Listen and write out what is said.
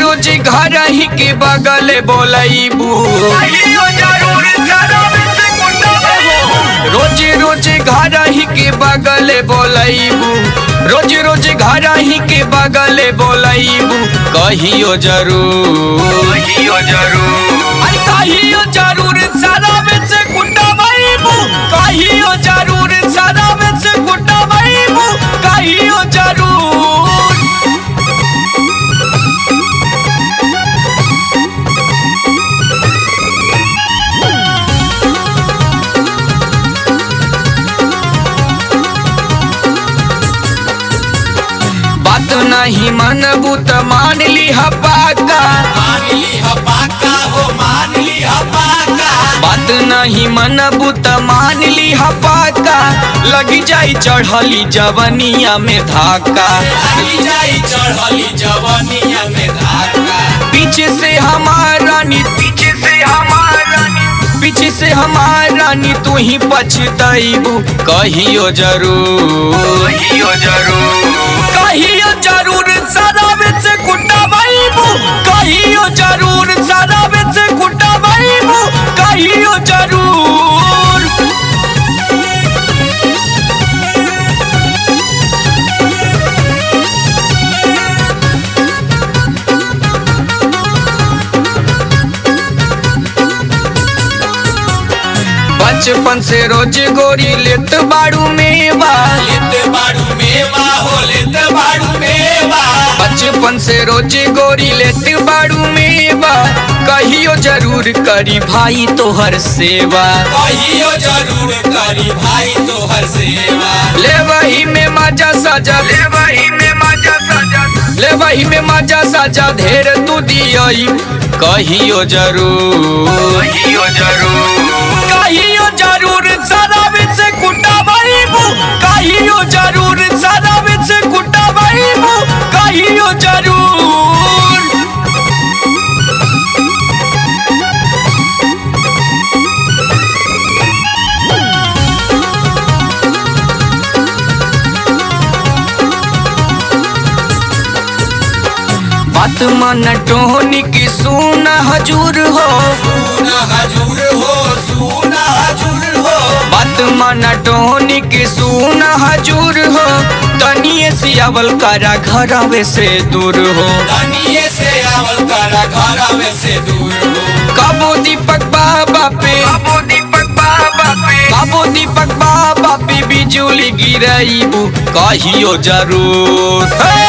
रोज घर ही के बगल बोलैबू, रोज रोज घर ही के बगल बोलैबू, रोज रोज घर ही के बगल बोलैबू। कहियो जरूर, कहियो जरूर, अरे कहियो जरूर सारा में से कुटबैबू, कहियो जरूर सारा में से कुटबैबू, कहियो जरूर। बात नहीं मनबू त मान लिहा पाका, मान लिहा पाका हो मान लिहा पाका। बात नहीं मनबू त मान लिहा पाका। लगी जाई चढ़ली जवनिया में धाका, लगी जाई चढ़ली जवनिया में धाका। पीछे से हमारा नी, पीछे से हमारा नी, पीछे से हमारा नी तू ही पछतैबू। कहियो जरूर, कहियो जरूर, कहियो जरूर सारा में से कुटबैबू, कहियो जरूर सारा में से कुटबैबू, कहियो जरूर। बचपन से रोज गोरी लेत बाड़ू मेवा, लेते बाड़ू मेवा हो लेते बाड़ू मेवा। बचपन से रोज गोरी लेत बाड़ू मेवा। कहियो जरूर करी भाई तोहर सेवा, कहियो जरूर करी भाई तोहर सेवा। ले वही में मजा सजा, ले वही में मजा सजा, ले वही में मजा सजा ढेर तू दियई। कहियो जरूर, कहियो जरूर, कहियो जरूर सारा में से कुटबैबू, कहियो जरूर सारा में से कुटबैबू, कहियो जरूर। बात मन टोहनी की सुन हजूर हो, सुन हजूर हो सुन हजूर हो। बात मन टोहनी की सुन हजूर हो। तनिए सियावल करा घरवे से दूर हो, तनिए से आवल करा घरवे से दूर हो। कबो दीपक बाबा पे, कबो दीपक बाबा पे, कबो दीपक बाबा पे बिजुली गिरैबू। कहियो जरूर, हे